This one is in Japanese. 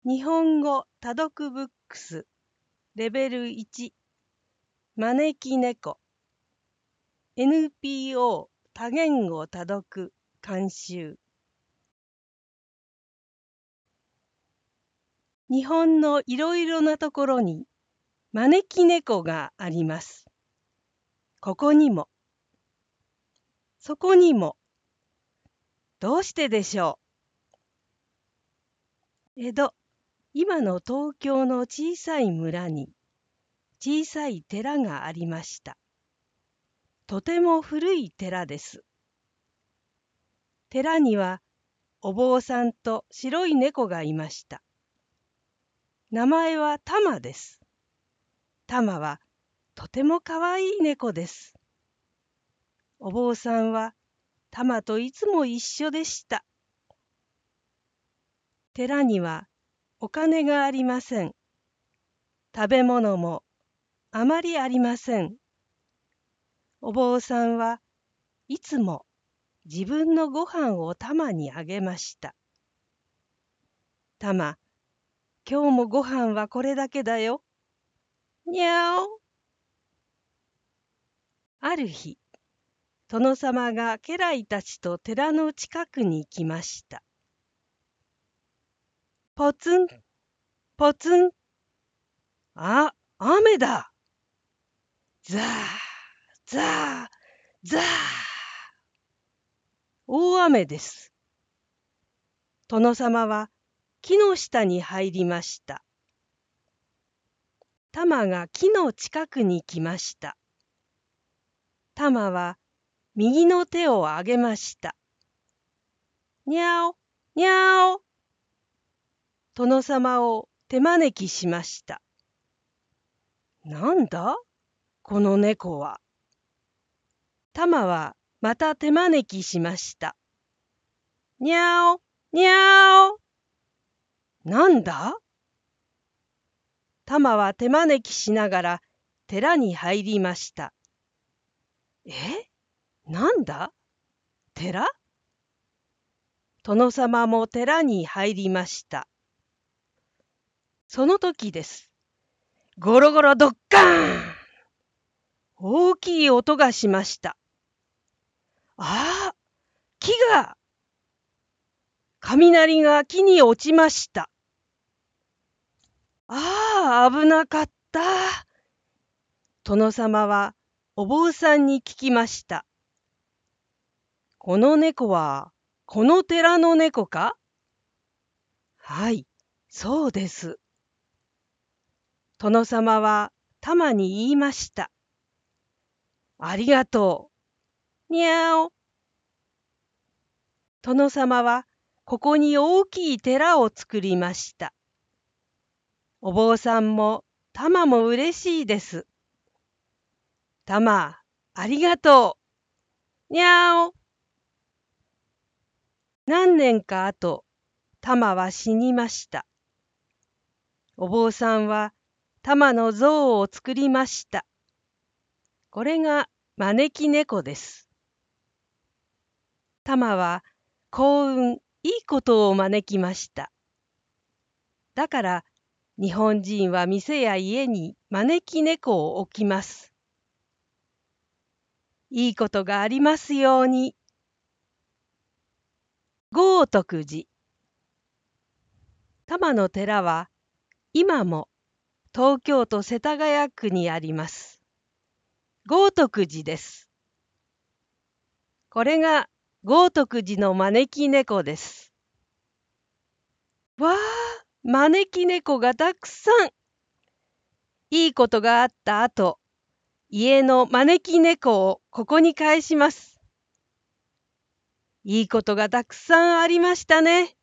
日本語多読ブックスレベル1招き猫 NPO 多言語多読監修日本のいろいろなところに招き猫があります。ここにもそこにもどうしてでしょう。江戸今の東京の小さい村に小さい寺がありました。とても古い寺です。寺にはお坊さんと白い猫がいました。名前はタマです。タマはとてもかわいい猫です。お坊さんはタマといつも一緒でした。寺にはお金がありません。食べ物もあまりありません。お坊さんはいつも自分のご飯をタマにあげました。タマ、今日もご飯はこれだけだよ。にゃお。ある日、殿様が家来たちと寺の近くに来ました。ポツン、ポツン。あ、雨だ。ザー、ザー、ザー。大雨です。殿様は木の下に入りました。タマが木の近くに来ました。タマは右の手を上げました。にゃお、にゃお。殿様を手招きしました。なんだこの猫は。タマはまた手招きしました。にゃお、にゃお。なんだタマは手招きしながら寺に入りました。なんだ寺？殿様も寺に入りました。その時です。ゴロゴロドッカーン！大きい音がしました。ああ、木が！雷が木に落ちました。ああ、危なかった。殿様はお坊さんに聞きました。この猫はこの寺の猫か？はい、そうです。殿様はタマに言いました。ありがとう。にゃお。殿様はここに大きい寺を作りました。お坊さんもタマも嬉しいです。タマ、ありがとう。にゃお。何年か後、タマは死にました。お坊さんはタマの像を作りました。これが招き猫です。タマは幸運、いいことを招きました。だから日本人は店や家に招き猫を置きます。いいことがありますように。豪徳寺。多摩の寺は今も東京都世田谷区にあります。豪徳寺です。これが豪徳寺の招き猫です。わあ、招き猫がたくさん。いいことがあった後、家の招き猫をここに返します。いいことがたくさんありましたね。